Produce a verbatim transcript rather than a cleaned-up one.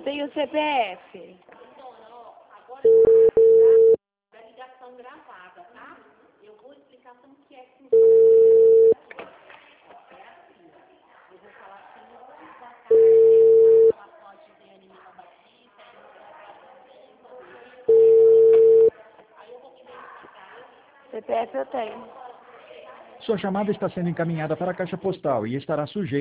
tem o C P F. Agora a ligação gravada, tá? Eu vou explicar como que é que funciona. É assim. Eu vou falar assim, boa tarde, ela pode ver a Aninha Batista, aí eu vou te identificar. C P F eu tenho. Sua chamada está sendo encaminhada para a caixa postal e estará sujeita